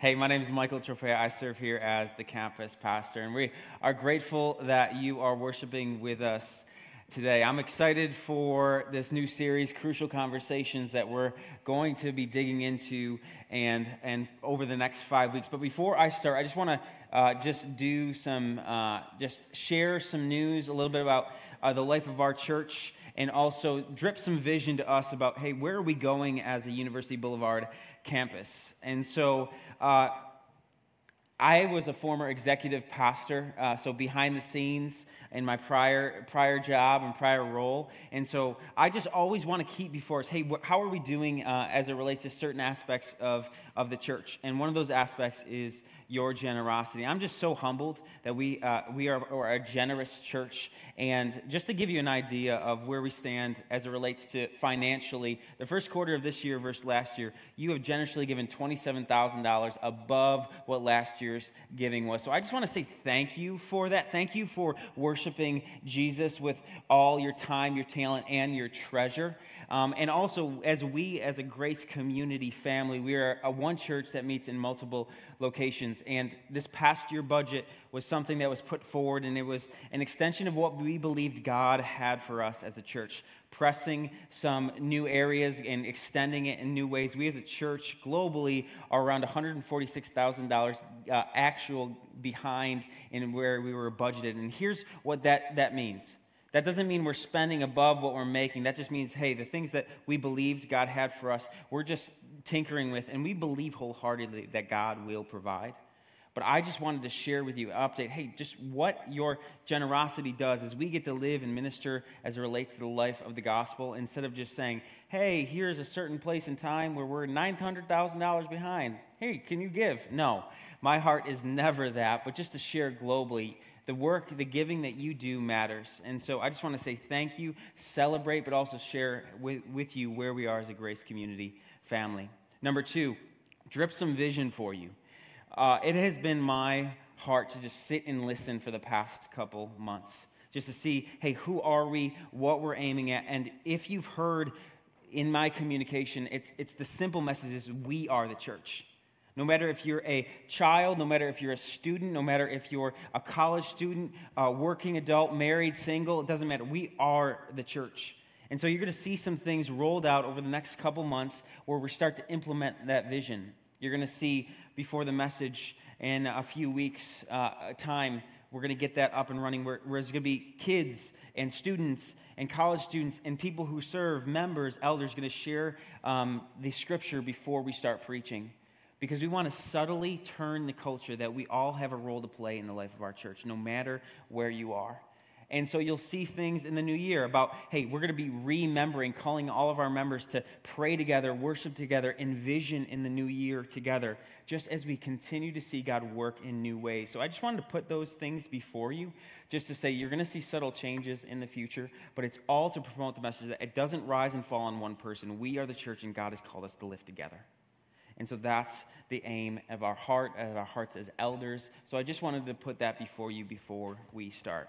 Hey, my name is Michael Trofea. I serve here as the campus pastor, and we are grateful that you are worshiping with us today. I'm excited for this new series, Crucial Conversations, that we're going to be digging into and over the next 5 weeks. But before I start, I just want to just share some news, a little bit about the life of our church, and also drip some vision to us about, hey, where are we going as a University Boulevard campus? And so I was a former executive pastor, so behind the scenes in my prior job and prior role. And so I just always want to keep before us, hey, how are we doing as it relates to certain aspects of the church? And one of those aspects is your generosity. I'm just so humbled that we are a generous church. And just to give you an idea of where we stand as it relates to financially, the first quarter of this year versus last year, you have generously given $27,000 above what last year's giving was. So I just want to say thank you for that. Thank you for worshiping Jesus with all your time, your talent, and your treasure. And also, as a Grace Community family, we are a one church that meets in multiple locations. And this past year budget was something that was put forward, and it was an extension of what we believed God had for us as a church, pressing some new areas and extending it in new ways. We as a church globally are around $146,000 actual behind in where we were budgeted. And here's what that means. That doesn't mean we're spending above what we're making. That just means, hey, the things that we believed God had for us, we're just tinkering with, and we believe wholeheartedly that God will provide. But I just wanted to share with you an update, hey, just what your generosity does is we get to live and minister as it relates to the life of the gospel, instead of just saying, hey, here's a certain place in time where we're $900,000 behind. Hey, can you give? No, my heart is never that, but just to share globally, the work, the giving that you do matters. And so I just want to say thank you, celebrate, but also share with you where we are as a Grace Community family. Number 2, drip some vision for you. It has been my heart to just sit and listen for the past couple months, just to see, hey, who are we, what we're aiming at, and if you've heard in my communication, it's the simple message is we are the church. No matter if you're a child, no matter if you're a student, no matter if you're a college student, working adult, married, single, it doesn't matter. We are the church. And so you're going to see some things rolled out over the next couple months where we start to implement that vision. You're going to see before the message in a few weeks' time, we're going to get that up and running where there's going to be kids and students and college students and people who serve, members, elders, going to share the scripture before we start preaching. Because we want to subtly turn the culture that we all have a role to play in the life of our church, no matter where you are. And so you'll see things in the new year about, hey, we're going to be remembering, calling all of our members to pray together, worship together, envision in the new year together, just as we continue to see God work in new ways. So I just wanted to put those things before you, just to say you're going to see subtle changes in the future, but it's all to promote the message that it doesn't rise and fall on one person. We are the church, and God has called us to live together. And so that's the aim of our hearts as elders. So I just wanted to put that before you before we start.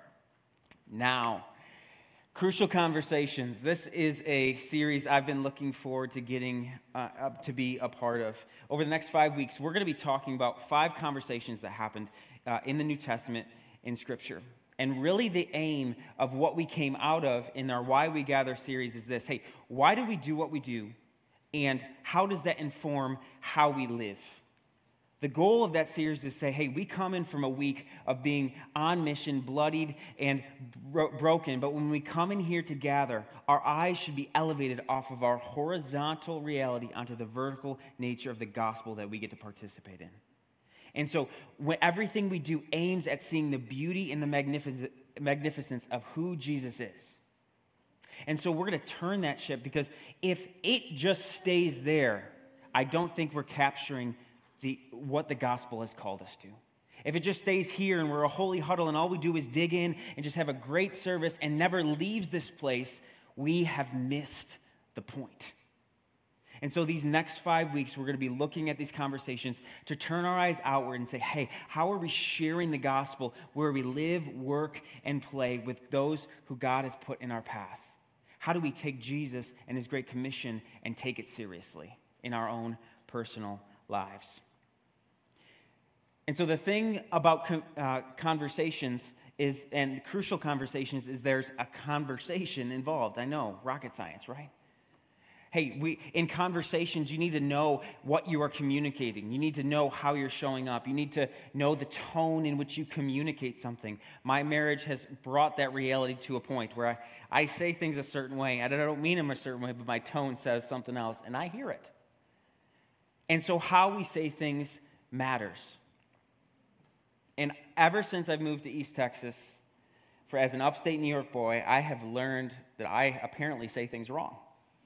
Now, Crucial Conversations. This is a series I've been looking forward to getting up to be a part of. Over the next 5 weeks, we're going to be talking about 5 conversations that happened in the New Testament in Scripture. And really the aim of what we came out of in our Why We Gather series is this. Hey, why do we do what we do? And how does that inform how we live? The goal of that series is to say, hey, we come in from a week of being on mission, bloodied and broken, but when we come in here to gather, our eyes should be elevated off of our horizontal reality onto the vertical nature of the gospel that we get to participate in. And so when everything we do aims at seeing the beauty and the magnificence of who Jesus is. And so we're going to turn that ship, because if it just stays there, I don't think we're capturing what the gospel has called us to. If it just stays here and we're a holy huddle and all we do is dig in and just have a great service and never leaves this place, we have missed the point. And so these next 5 weeks, we're going to be looking at these conversations to turn our eyes outward and say, hey, how are we sharing the gospel where we live, work, and play with those who God has put in our path? How do we take Jesus and his great commission and take it seriously in our own personal lives? And so the thing about conversations is, and crucial conversations, is there's a conversation involved. I know, rocket science, right? Hey, in conversations, you need to know what you are communicating. You need to know how you're showing up. You need to know the tone in which you communicate something. My marriage has brought that reality to a point where I say things a certain way, and I don't mean them a certain way, but my tone says something else, and I hear it. And so how we say things matters. And ever since I've moved to East Texas, as an upstate New York boy, I have learned that I apparently say things wrong.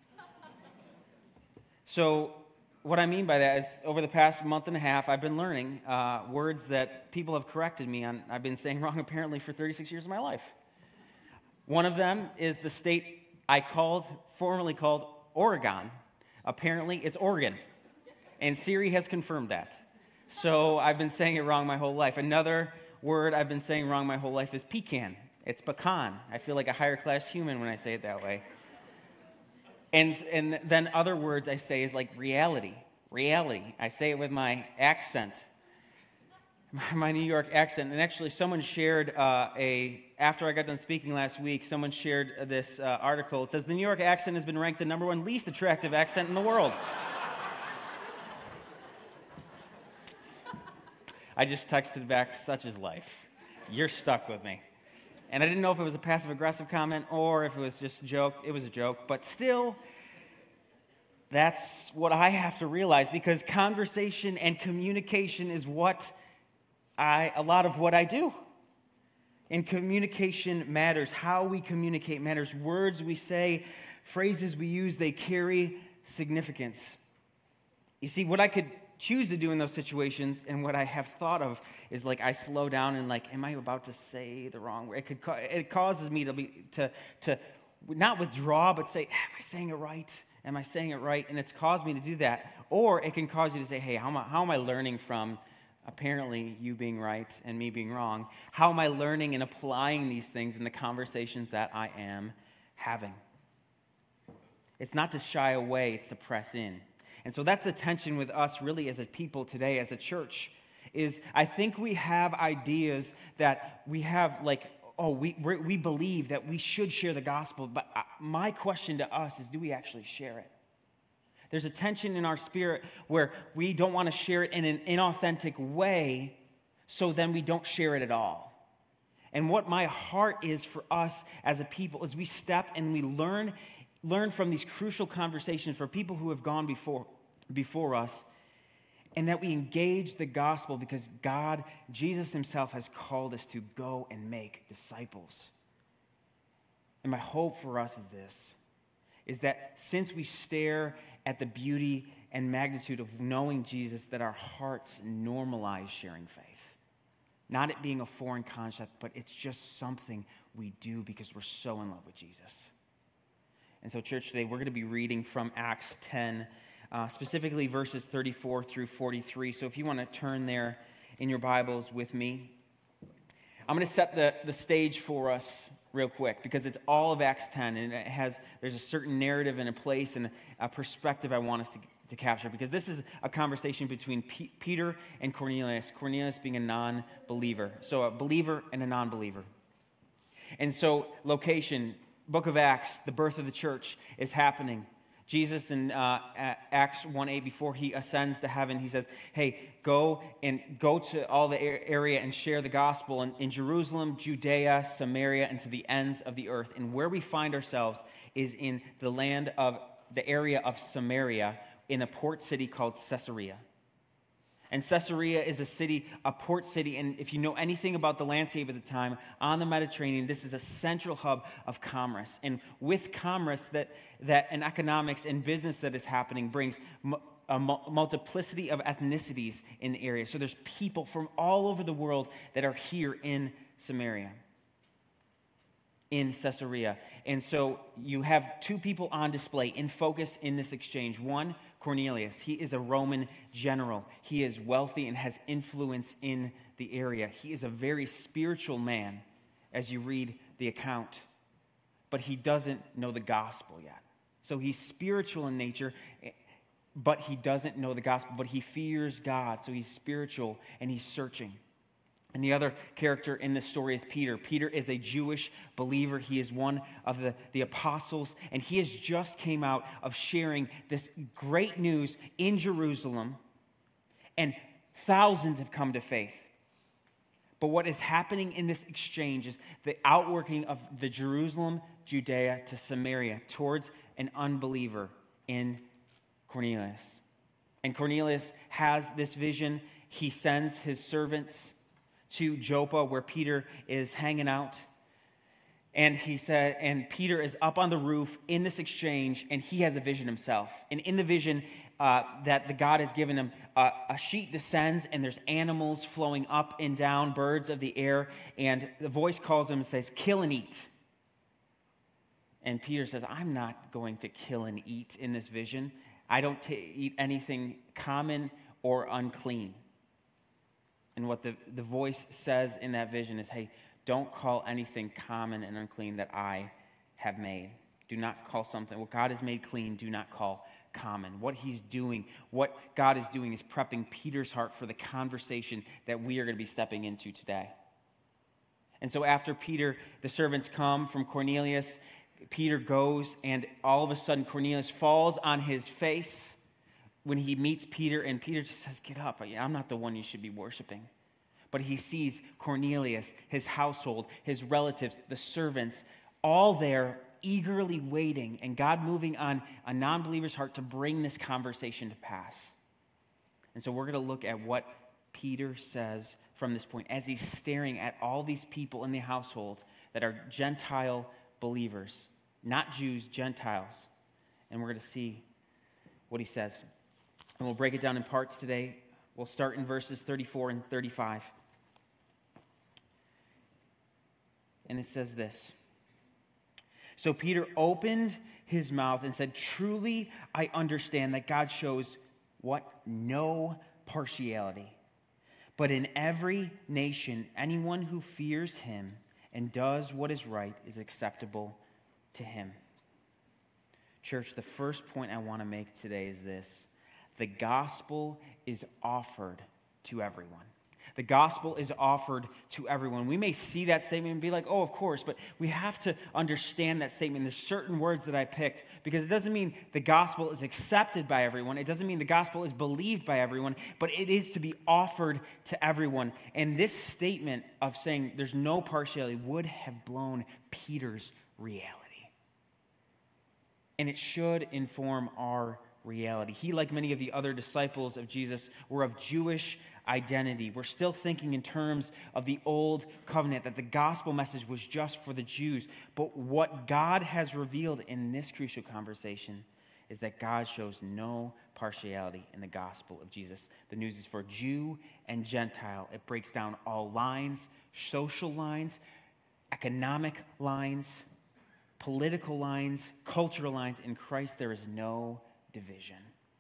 So what I mean by that is over the past month and a half, I've been learning words that people have corrected me on. I've been saying wrong apparently for 36 years of my life. One of them is the state I formerly called Oregon. Apparently it's Oregon. And Siri has confirmed that. So I've been saying it wrong my whole life. Another word I've been saying wrong my whole life is pecan. It's pecan. I feel like a higher class human when I say it that way. And then other words I say is like reality. Reality. I say it with my accent, my New York accent. And actually someone shared after I got done speaking last week, someone shared this article. It says, the New York accent has been ranked the #1 least attractive accent in the world. I just texted back, such is life. You're stuck with me. And I didn't know if it was a passive-aggressive comment or if it was just a joke. It was a joke. But still, that's what I have to realize, because conversation and communication is a lot of what I do. And communication matters. How we communicate matters. Words we say, phrases we use, they carry significance. You see, what I could choose to do in those situations, and what I have thought of is like I slow down and like, am I about to say the wrong word? It causes me to not withdraw, but say, am I saying it right? Am I saying it right? And it's caused me to do that. Or it can cause you to say, hey, how am I learning from apparently you being right and me being wrong? How am I learning and applying these things in the conversations that I am having? It's not to shy away, it's to press in. And so that's the tension with us really as a people today, as a church, is I think we have ideas that we have like, we believe that we should share the gospel, but my question to us is, do we actually share it? There's a tension in our spirit where we don't want to share it in an inauthentic way, so then we don't share it at all. And what my heart is for us as a people is we step and we learn from these crucial conversations for people who have gone before us, and that we engage the gospel because Jesus himself has called us to go and make disciples. And my hope for us is that since we stare at the beauty and magnitude of knowing Jesus, that our hearts normalize sharing faith. Not it being a foreign concept, but it's just something we do because we're so in love with Jesus. And so, church, today we're going to be reading from Acts 10, specifically verses 34 through 43. So if you want to turn there in your Bibles with me, I'm going to set the stage for us real quick, because it's all of Acts 10, and there's a certain narrative and a place and a perspective I want us to capture, because this is a conversation between Peter and Cornelius being a non-believer. So a believer and a non-believer. And so location, book of Acts, the birth of the church is happening. Jesus in Acts 1:8, before he ascends to heaven, he says, hey, go to all the area and share the gospel in Jerusalem, Judea, Samaria, and to the ends of the earth. And where we find ourselves is in the area of Samaria, in a port city called Caesarea. And Caesarea is a port city, and if you know anything about the landscape at the time, on the Mediterranean, this is a central hub of commerce. And with commerce and economics and business that is happening brings a multiplicity of ethnicities in the area. So there's people from all over the world that are here in Samaria, in Caesarea. And so you have two people on display in focus in this exchange. One, Cornelius. He is a Roman general. He is wealthy and has influence in the area. He is a very spiritual man as you read the account, but he doesn't know the gospel yet. So he's spiritual in nature, but he doesn't know the gospel, but he fears God. So he's spiritual and he's searching. And the other character in this story is Peter. Peter is a Jewish believer. He is one of the apostles, and he has just came out of sharing this great news in Jerusalem, and thousands have come to faith. But what is happening in this exchange is the outworking of the Jerusalem, Judea to Samaria towards an unbeliever in Cornelius. And Cornelius has this vision. He sends his servants to Joppa, where Peter is hanging out. And Peter is up on the roof in this exchange, and he has a vision himself. And in the vision that the God has given him, a sheet descends, and there's animals flowing up and down, birds of the air, and the voice calls him and says, "Kill and eat." And Peter says, "I'm not going to kill and eat in this vision. I don't eat anything common or unclean." And what the voice says in that vision is, hey, don't call anything common and unclean that I have made. Do not call something, what God has made clean, do not call common. What God is doing is prepping Peter's heart for the conversation that we are going to be stepping into today. And so after Peter, the servants come from Cornelius, Peter goes, and all of a sudden Cornelius falls on his face when he meets Peter, and Peter just says, "Get up, I'm not the one you should be worshiping." But he sees Cornelius, his household, his relatives, the servants, all there eagerly waiting, and God moving on a non-believer's heart to bring this conversation to pass. And so we're going to look at what Peter says from this point as he's staring at all these people in the household that are Gentile believers, not Jews, Gentiles. And we're going to see what he says. And we'll break it down in parts today. We'll start in verses 34 and 35. And it says this: "So Peter opened his mouth and said, 'Truly I understand that God shows what? No partiality. But in every nation, anyone who fears him and does what is right is acceptable to him.'" Church, the first point I want to make today is this: the gospel is offered to everyone. The gospel is offered to everyone. We may see that statement and be like, "Oh, of course," but we have to understand that statement. There's certain words that I picked because it doesn't mean the gospel is accepted by everyone. It doesn't mean the gospel is believed by everyone, but it is to be offered to everyone. And this statement of saying there's no partiality would have blown Peter's reality. And it should inform our reality. He, like many of the other disciples of Jesus, were of Jewish identity. We're still thinking in terms of the old covenant, that the gospel message was just for the Jews. But what God has revealed in this crucial conversation is that God shows no partiality in the gospel of Jesus. The news is for Jew and Gentile. It breaks down all lines, social lines, economic lines, political lines, cultural lines. In Christ, there is no division.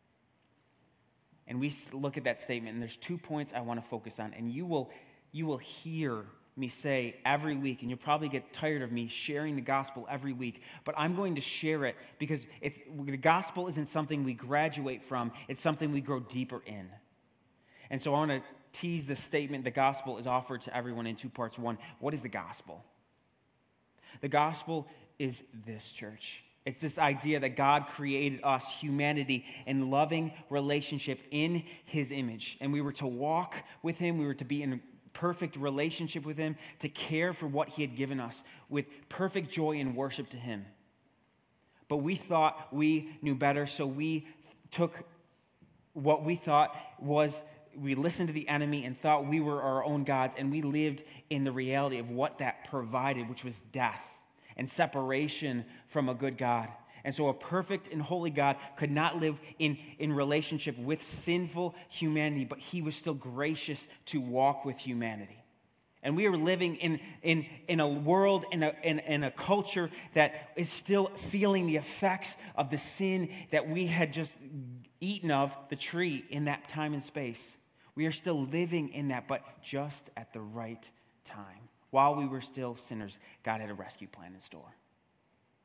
And we look at that statement, and there's 2 points I want to focus on. And you will hear me say every week, and you'll probably get tired of me sharing the gospel every week, but I'm going to share it because the gospel isn't something we graduate from, it's something we grow deeper in. And so I want to tease the statement, the gospel is offered to everyone, in 2 parts. One, what is the gospel? The gospel is this, church. It's this idea that God created us, humanity, in loving relationship in his image. And we were to walk with him. We were to be in perfect relationship with him, to care for what he had given us with perfect joy and worship to him. But we thought we knew better, so we took what we thought was, we listened to the enemy and thought we were our own gods, and we lived in the reality of what that provided, which was death and separation from a good God. And so a perfect and holy God could not live in relationship with sinful humanity, but he was still gracious to walk with humanity. And we are living in a world, in a culture that is still feeling the effects of the sin that we had just eaten of, the tree, in that time and space. We are still living in that, but just at the right time. While we were still sinners, God had a rescue plan in store.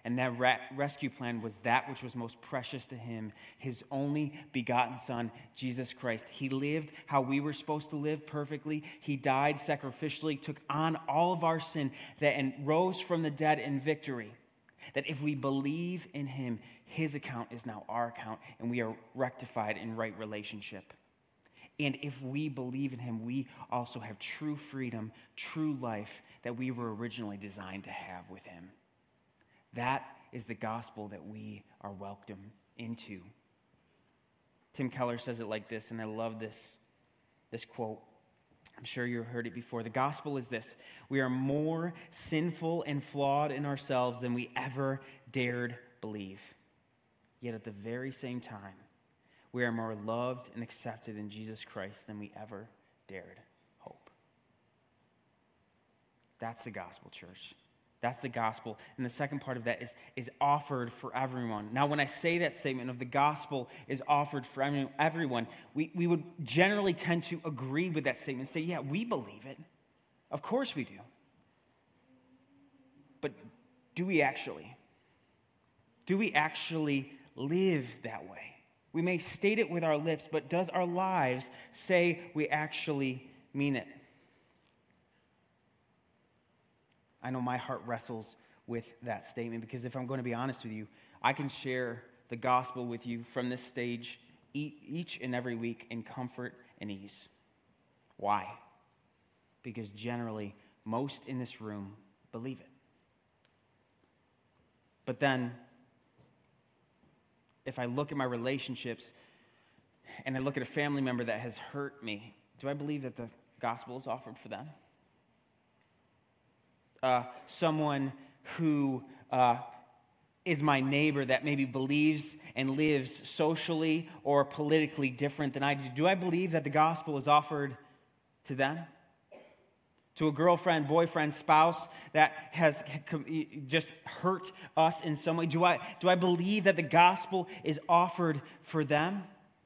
And that rescue plan was that which was most precious to him, his only begotten Son, Jesus Christ. He lived how we were supposed to live perfectly. He died sacrificially, took on all of our sin, and rose from the dead in victory. That if we believe in him, his account is now our account, and we are rectified in right relationship. And if we believe in him, we also have true freedom, true life that we were originally designed to have with him. That is the gospel that we are welcomed into. Tim Keller says it like this, and I love this quote. I'm sure you've heard it before. The gospel is this: we are more sinful and flawed in ourselves than we ever dared believe. Yet at the very same time, we are more loved and accepted in Jesus Christ than we ever dared hope. That's the gospel, church. That's the gospel. And the second part of that is offered for everyone. Now, when I say that statement of the gospel is offered for everyone, we would generally tend to agree with that statement and say, yeah, we believe it. Of course we do. But do we actually? Do we actually live that way? We may state it with our lips, but does our lives say we actually mean it? I know my heart wrestles with that statement because if I'm going to be honest with you, I can share the gospel with you from this stage each and every week in comfort and ease. Why? Because generally, most in this room believe it. But then, if I look at my relationships and I look at a family member that has hurt me, do I believe that the gospel is offered for them? Someone who is my neighbor that maybe believes and lives socially or politically different than I do I believe that the gospel is offered to them? To a girlfriend, boyfriend, spouse that has just hurt us in some way? Do I believe that the gospel is offered for them?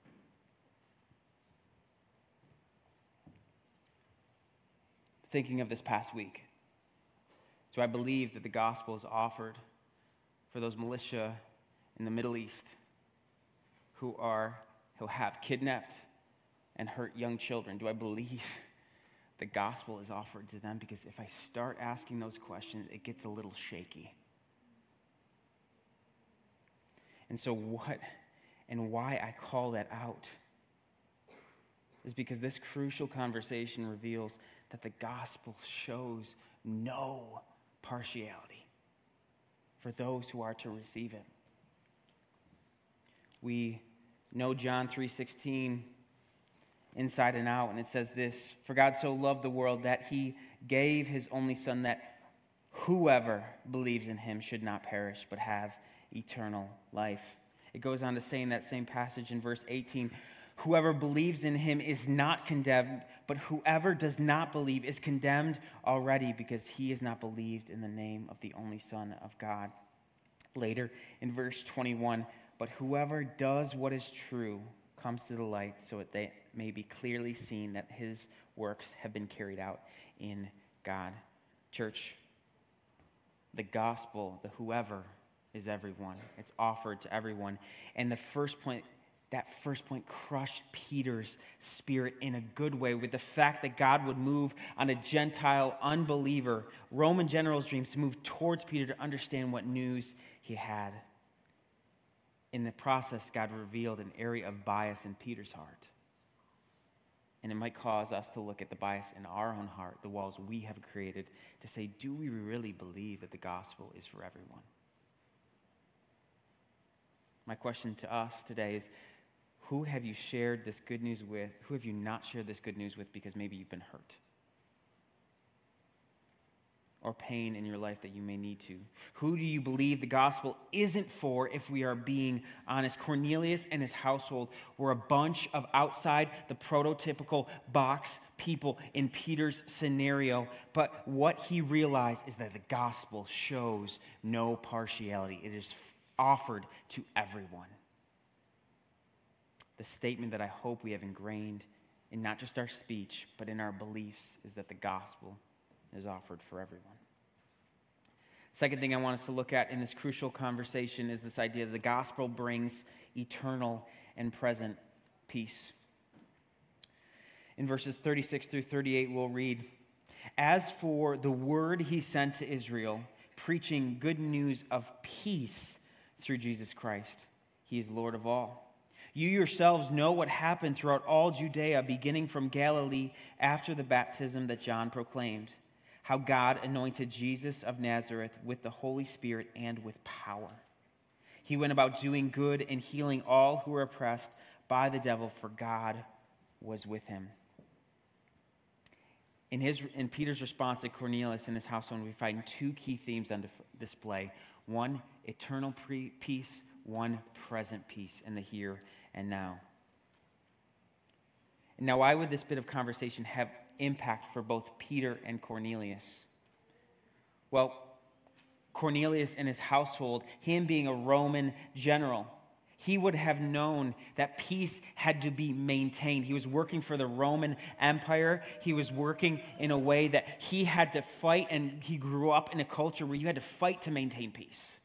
Thinking of this past week, do I believe that the gospel is offered for those militia in the Middle East who have kidnapped and hurt young children? Do I believe the gospel is offered to them? Because if I start asking those questions, it gets a little shaky. And so what and why I call that out is because this crucial conversation reveals that the gospel shows no partiality for those who are to receive it. We know John 3:16 inside and out, and it says this: for God so loved the world that he gave his only Son, that whoever believes in him should not perish but have eternal life. It goes on to say in that same passage in verse 18, whoever believes in him is not condemned, but whoever does not believe is condemned already, because he has not believed in the name of the only Son of God. Later in verse 21, but whoever does what is true comes to the light, so that they may be clearly seen that his works have been carried out in God. Church, the gospel, the whoever, is everyone. It's offered to everyone. And that first point crushed Peter's spirit in a good way, with the fact that God would move on a Gentile unbeliever, Roman general's dreams, to move towards Peter to understand what news he had. In the process, God revealed an area of bias in Peter's heart. And it might cause us to look at the bias in our own heart, the walls we have created, to say, do we really believe that the gospel is for everyone? My question to us today is, who have you shared this good news with? Who have you not shared this good news with because maybe you've been hurt? Or pain in your life that you may need to? Who do you believe the gospel isn't for, if we are being honest? Cornelius and his household were a bunch of outside the prototypical box people in Peter's scenario, but what he realized is that the gospel shows no partiality. It is offered to everyone. The statement that I hope we have ingrained in not just our speech, but in our beliefs, is that the gospel is offered for everyone. Second thing I want us to look at in this crucial conversation is this idea that the gospel brings eternal and present peace. In verses 36 through 38, we'll read, "As for the word he sent to Israel, preaching good news of peace through Jesus Christ, he is Lord of all. You yourselves know what happened throughout all Judea, beginning from Galilee after the baptism that John proclaimed, how God anointed Jesus of Nazareth with the Holy Spirit and with power. He went about doing good and healing all who were oppressed by the devil, for God was with him." In Peter's response to Cornelius and his household, we find two key themes on display. One, eternal peace. One, present peace in the here and now. Now, why would this bit of conversation have impact for both Peter and Cornelius? Well, Cornelius and his household, him being a Roman general, he would have known that peace had to be maintained. He was working for the Roman Empire. He was working in a way that he had to fight, and he grew up in a culture where you had to fight to maintain peace.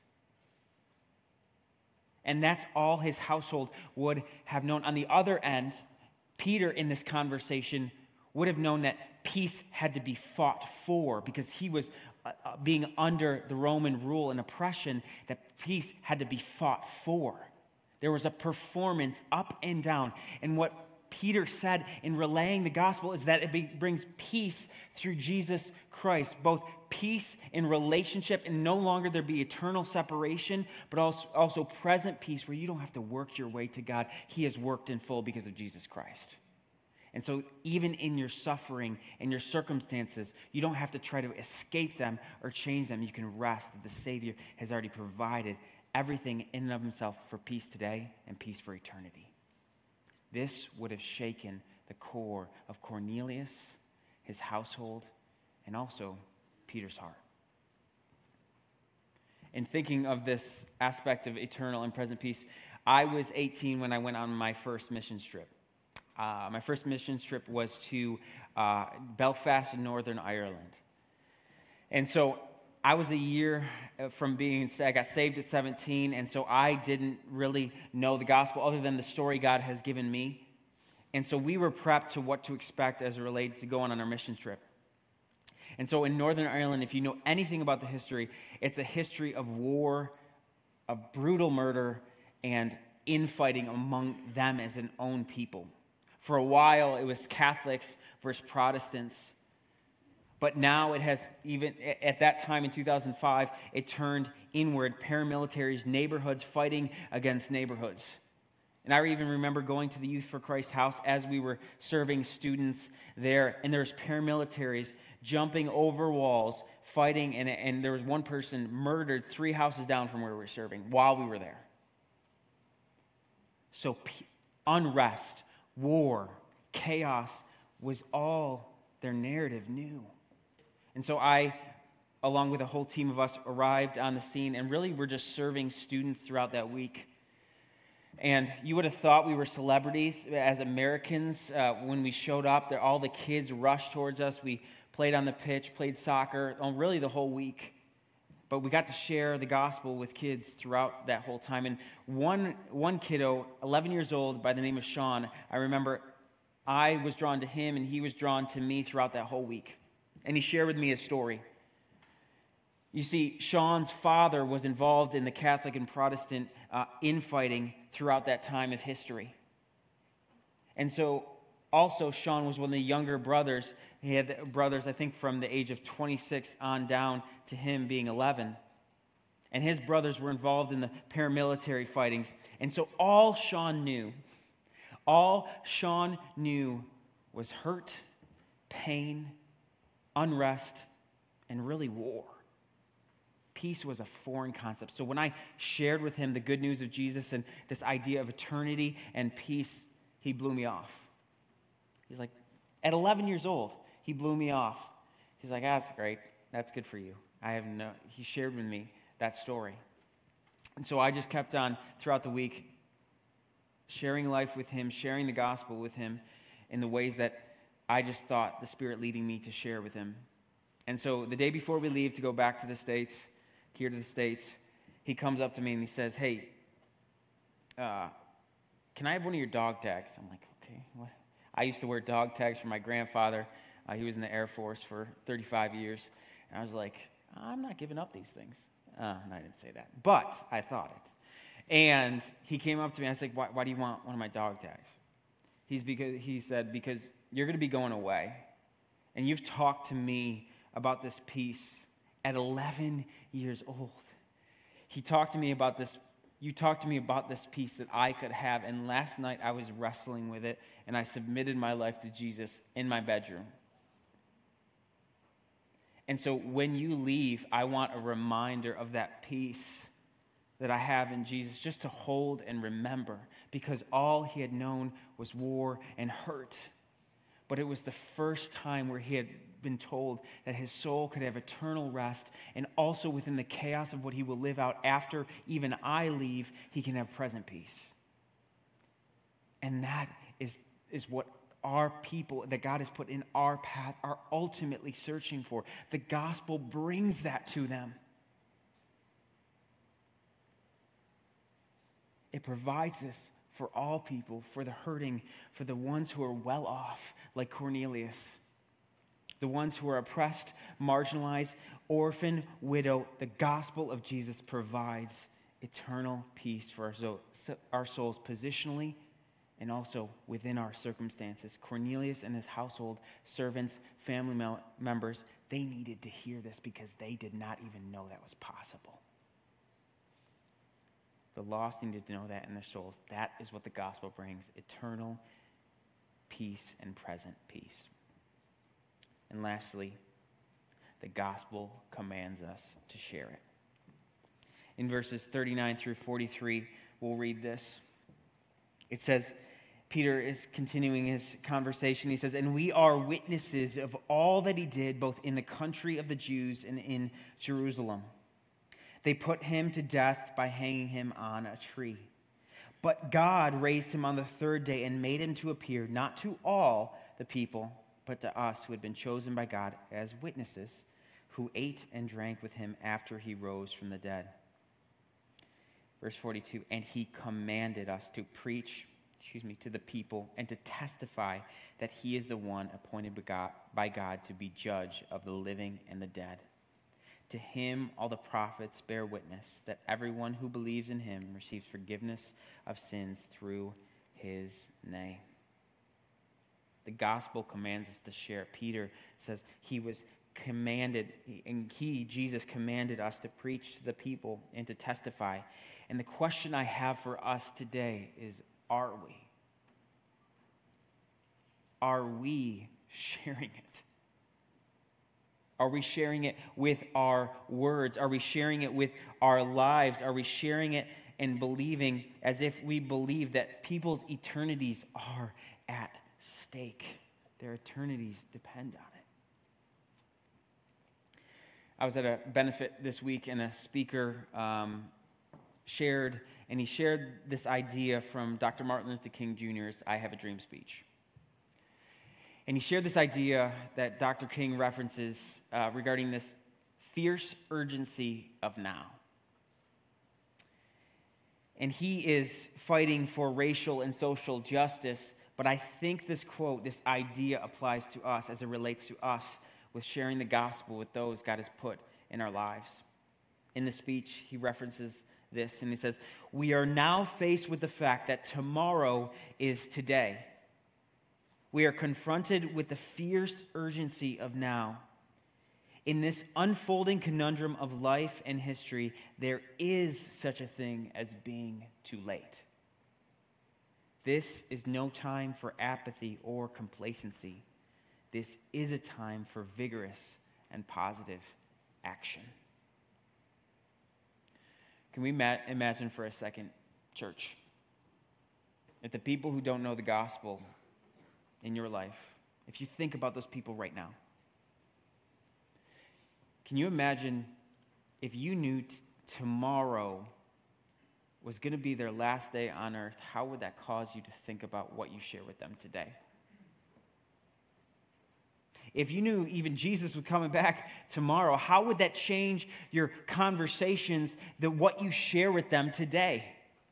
And that's all his household would have known. On the other end, Peter in this conversation would have known that peace had to be fought for because he was being under the Roman rule and oppression, that peace had to be fought for. There was a performance up and down. And what Peter said in relaying the gospel is that it brings peace through Jesus Christ, both peace in relationship and no longer there be eternal separation, but also present peace where you don't have to work your way to God. He has worked in full because of Jesus Christ. And so even in your suffering and your circumstances, you don't have to try to escape them or change them. You can rest that the Savior has already provided everything in and of himself for peace today and peace for eternity. This would have shaken the core of Cornelius, his household, and also Peter's heart. In thinking of this aspect of eternal and present peace, I was 18 when I went on my first missions trip. My first missions trip was to Belfast in Northern Ireland. And so I was a year from I got saved at 17, and so I didn't really know the gospel other than the story God has given me. And so we were prepped to what to expect as it related to going on our mission trip. And so in Northern Ireland, if you know anything about the history, it's a history of war, of brutal murder, and infighting among them as an own people. For a while, it was Catholics versus Protestants. But now it has, even at that time in 2005, it turned inward, paramilitaries, neighborhoods fighting against neighborhoods. And I even remember going to the Youth for Christ house as we were serving students there, and there's paramilitaries jumping over walls, fighting, and there was one person murdered 3 houses down from where we were serving while we were there. So unrest, war, chaos was all their narrative knew. And so I, along with a whole team of us, arrived on the scene, and really we're just serving students throughout that week. And you would have thought we were celebrities as Americans when we showed up. All the kids rushed towards us. We played on the pitch, played soccer, really the whole week. But we got to share the gospel with kids throughout that whole time. And one kiddo, 11 years old, by the name of Sean, I remember I was drawn to him and he was drawn to me throughout that whole week. And he shared with me a story. You see, Sean's father was involved in the Catholic and Protestant infighting throughout that time of history. And so also Sean was one of the younger brothers. He had brothers, I think, from the age of 26 on down to him being 11. And his brothers were involved in the paramilitary fightings. And so all Sean knew was hurt, pain, unrest, and really war. Peace was a foreign concept. So when I shared with him the good news of Jesus and this idea of eternity and peace, he blew me off. He's like, at 11 years old, he blew me off. He's like, that's great. That's good for you. He shared with me that story. And so I just kept on throughout the week sharing life with him, sharing the gospel with him in the ways that I just thought the Spirit leading me to share with him. And so the day before we leave to go back to the States here to the States. He comes up to me and he says, hey, can I have one of your dog tags? I'm like, okay, what? I used to wear dog tags for my grandfather. He was in the Air Force for 35 years. And I was like, I'm not giving up these things. And I didn't say that, but I thought it. And he came up to me. I was like, why do you want one of my dog tags? He said, because you're going to be going away. And you've talked to me about this peace at 11 years old. He talked to me about this. You talked to me about this peace that I could have. And last night I was wrestling with it. And I submitted my life to Jesus in my bedroom. And so when you leave, I want a reminder of that peace that I have in Jesus, just to hold and remember, because all he had known was war and hurt. But it was the first time where he had been told that his soul could have eternal rest, and also within the chaos of what he will live out after even I leave, he can have present peace. And that is what our people that God has put in our path are ultimately searching for. The gospel brings that to them. It provides this for all people, for the hurting, for the ones who are well off, like Cornelius, the ones who are oppressed, marginalized, orphan, widow. The gospel of Jesus provides eternal peace for our souls positionally and also within our circumstances. Cornelius and his household, servants, family members, they needed to hear this because they did not even know that was possible. The lost needed to know that in their souls. That is what the gospel brings, eternal peace and present peace. And lastly, the gospel commands us to share it. In verses 39 through 43, we'll read this. It says, Peter is continuing his conversation. He says, and we are witnesses of all that he did, both in the country of the Jews and in Jerusalem. They put him to death by hanging him on a tree. But God raised him on the third day and made him to appear not to all the people, but to us who had been chosen by God as witnesses, who ate and drank with him after he rose from the dead. Verse 42, and he commanded us to preach to the people and to testify that he is the one appointed by God to be judge of the living and the dead. To him all the prophets bear witness that everyone who believes in him receives forgiveness of sins through his name. The gospel commands us to share. Peter says he was commanded, and Jesus commanded us to preach to the people and to testify. And the question I have for us today is, are we? Are we sharing it? Are we sharing it with our words? Are we sharing it with our lives? Are we sharing it and believing as if we believe that people's eternities are at stake? Their eternities depend on it. I was at a benefit this week, and a speaker shared this idea from Dr. Martin Luther King Jr.'s I Have a Dream speech. And he shared this idea that Dr. King references regarding this fierce urgency of now. And he is fighting for racial and social justice, but I think this quote, this idea applies to us as it relates to us with sharing the gospel with those God has put in our lives. In the speech, he references this, and he says, we are now faced with the fact that tomorrow is today. We are confronted with the fierce urgency of now. In this unfolding conundrum of life and history, there is such a thing as being too late. This is no time for apathy or complacency. This is a time for vigorous and positive action. Can we imagine for a second, church, if the people who don't know the gospel in your life, if you think about those people right now, can you imagine if you knew tomorrow was going to be their last day on earth? How would that cause you to think about what you share with them today? If you knew even Jesus was coming back tomorrow, how would that change your conversations, what you share with them today?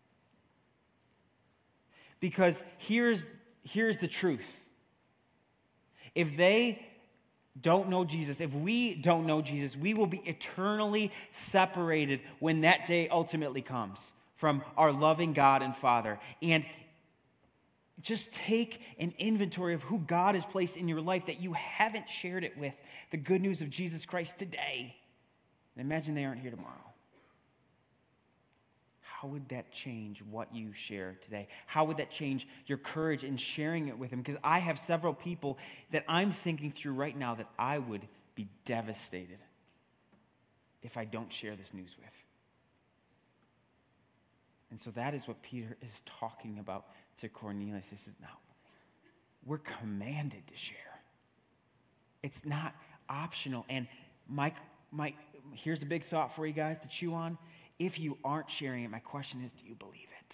Because here's the truth. If they don't know Jesus, if we don't know Jesus, we will be eternally separated when that day ultimately comes from our loving God and Father. And just take an inventory of who God has placed in your life that you haven't shared it with, the good news of Jesus Christ today. And imagine they aren't here tomorrow. How would that change what you share today? How would that change your courage in sharing it with them? Because I have several people that I'm thinking through right now that I would be devastated if I don't share this news with. And so that is what Peter is talking about to Cornelius. He says, no, we're commanded to share. It's not optional. And Mike, here's a big thought for you guys to chew on. If you aren't sharing it, my question is, do you believe it?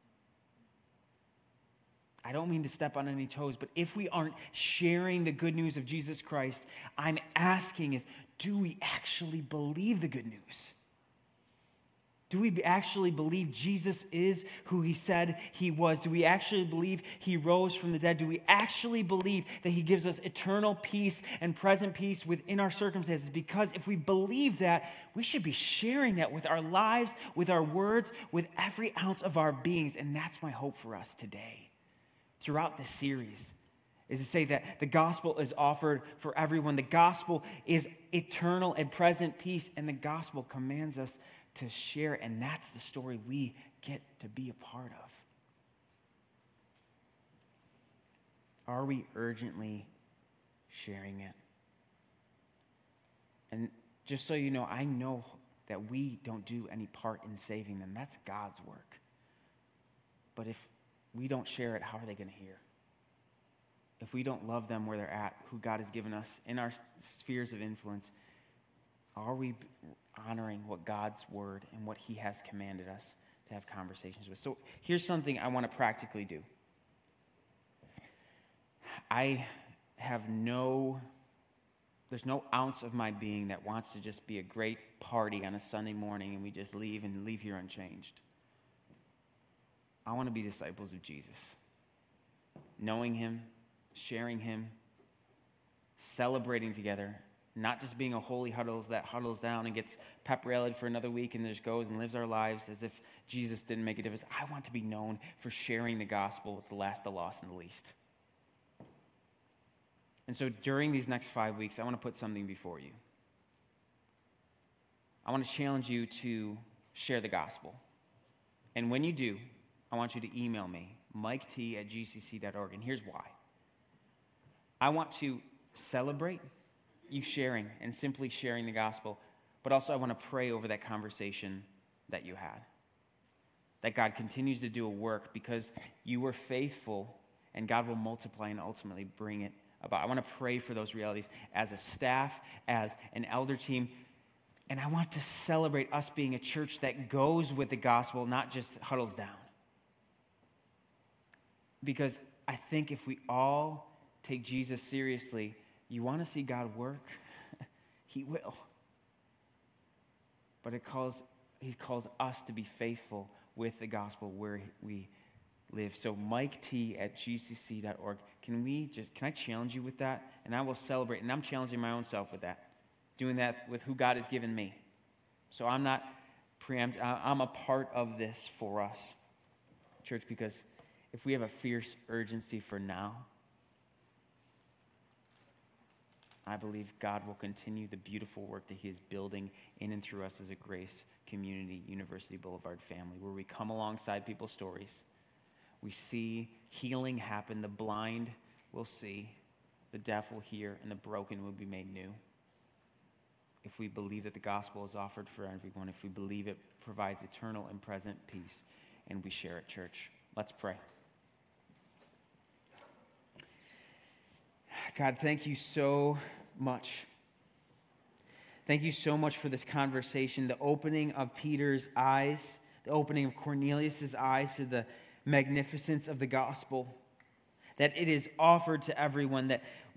I don't mean to step on any toes, but if we aren't sharing the good news of Jesus Christ, I'm asking is, do we actually believe the good news? Do we actually believe Jesus is who he said he was? Do we actually believe he rose from the dead? Do we actually believe that he gives us eternal peace and present peace within our circumstances? Because if we believe that, we should be sharing that with our lives, with our words, with every ounce of our beings. And that's my hope for us today. Throughout this series is to say that the gospel is offered for everyone. The gospel is eternal and present peace, and the gospel commands us to share, and that's the story we get to be a part of. Are we urgently sharing it? And just so you know, I know that we don't do any part in saving them. That's God's work. But if we don't share it, how are they going to hear? If we don't love them where they're at, who God has given us in our spheres of influence, are we honoring what God's word and what he has commanded us to have conversations with? So here's something I want to practically do. There's no ounce of my being that wants to just be a great party on a Sunday morning and we just leave here unchanged. I want to be disciples of Jesus. Knowing him, sharing him, celebrating together, not just being a holy huddles that huddles down and gets pep rallied for another week and just goes and lives our lives as if Jesus didn't make a difference. I want to be known for sharing the gospel with the last, the lost, and the least. And so during these next 5 weeks, I want to put something before you. I want to challenge you to share the gospel. And when you do, I want you to email me, miket@gcc.org. And here's why. I want to celebrate you sharing and simply sharing the gospel, but also I want to pray over that conversation that you had. That God continues to do a work because you were faithful and God will multiply and ultimately bring it about. I want to pray for those realities as a staff, as an elder team, and I want to celebrate us being a church that goes with the gospel, not just huddles down. Because I think if we all take Jesus seriously, you want to see God work? He will. But he calls us to be faithful with the gospel where we live. So miket@gcc.org. Can I challenge you with that? And I will celebrate. And I'm challenging my own self with that. Doing that with who God has given me. So I'm not preempt. I'm a part of this for us, church, because if we have a fierce urgency for now, I believe God will continue the beautiful work that he is building in and through us as a Grace Community University Boulevard family, where we come alongside people's stories. We see healing happen. The blind will see, the deaf will hear, and the broken will be made new. If we believe that the gospel is offered for everyone, if we believe it provides eternal and present peace, and we share it, church. Let's pray. God, thank you so much. Thank you so much for this conversation, the opening of Peter's eyes, the opening of Cornelius' eyes to the magnificence of the gospel, that it is offered to everyone, that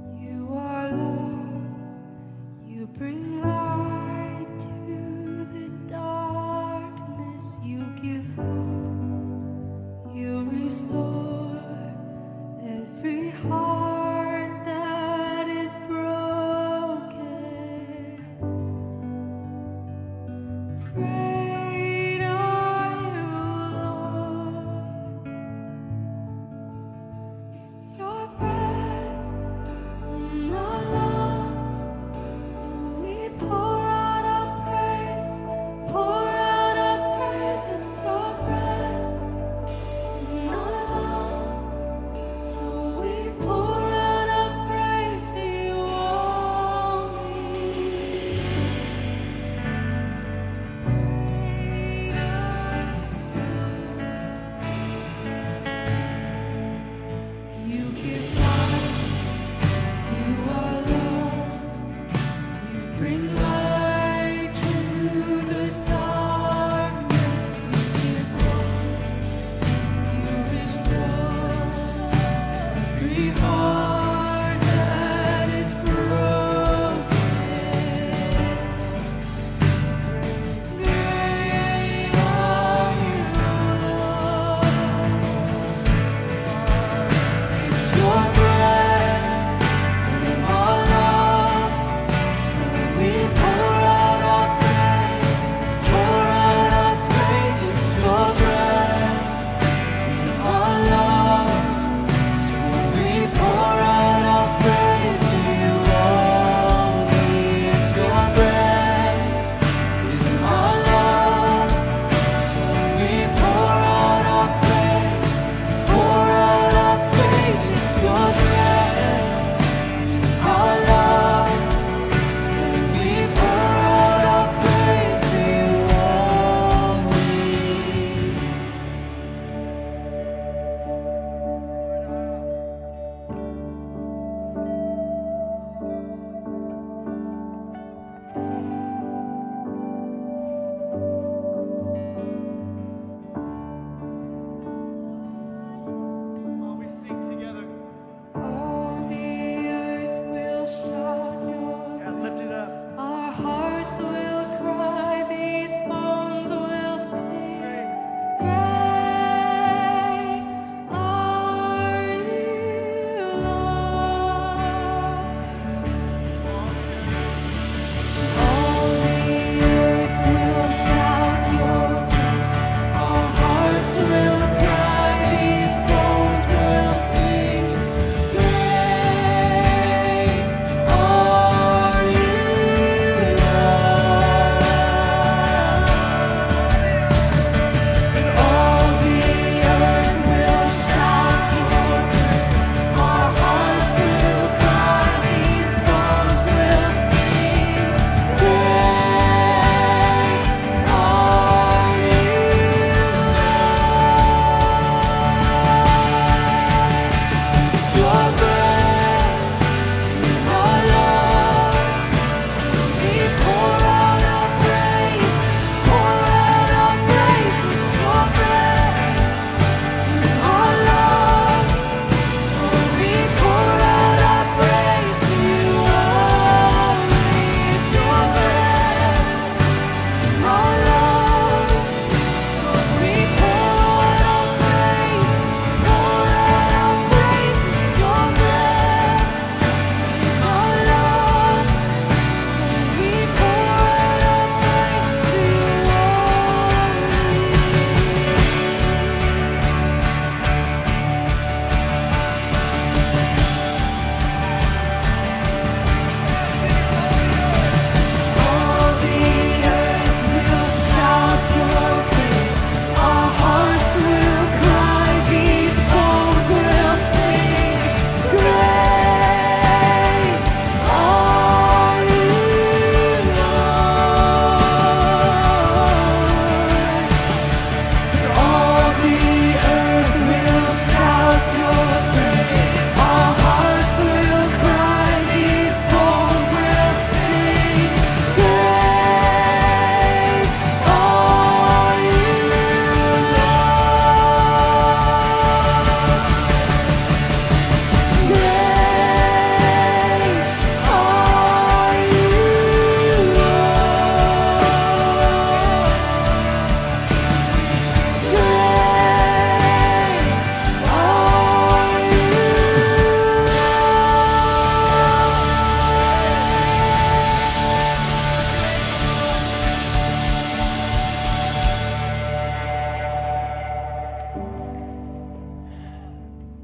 You are love,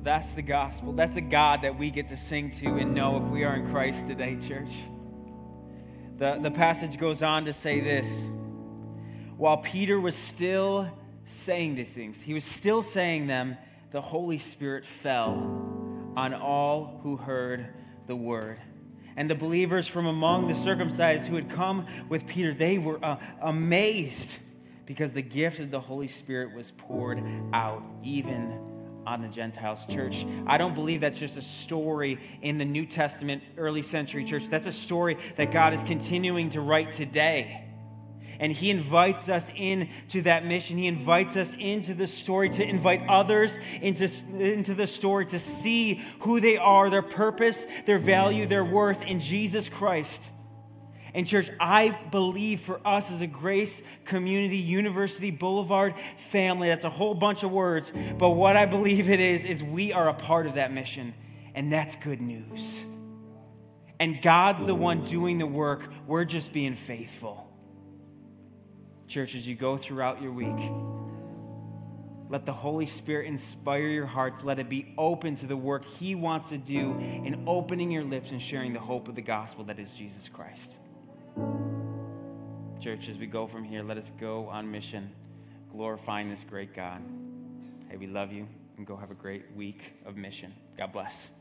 That's the gospel. That's the God that we get to sing to and know if we are in Christ today, church. The passage goes on to say this. While Peter was still saying these things, he was still saying them, the Holy Spirit fell on all who heard the word. And the believers from among the circumcised who had come with Peter, they were amazed because the gift of the Holy Spirit was poured out even on the Gentiles. Church, I don't believe that's just a story in the New Testament early century church. That's a story that God is continuing to write today. And he invites us into that mission. He invites us into the story to invite others into the story to see who they are, their purpose, their value, their worth in Jesus Christ. And church, I believe for us as a Grace Community University Boulevard family, that's a whole bunch of words, but what I believe it is we are a part of that mission, and that's good news. And God's the one doing the work. We're just being faithful. Church, as you go throughout your week, let the Holy Spirit inspire your hearts. Let it be open to the work he wants to do in opening your lips and sharing the hope of the gospel that is Jesus Christ. Church, as we go from here, let us go on mission, glorifying this great God. Hey, we love you, and go have a great week of mission. God bless.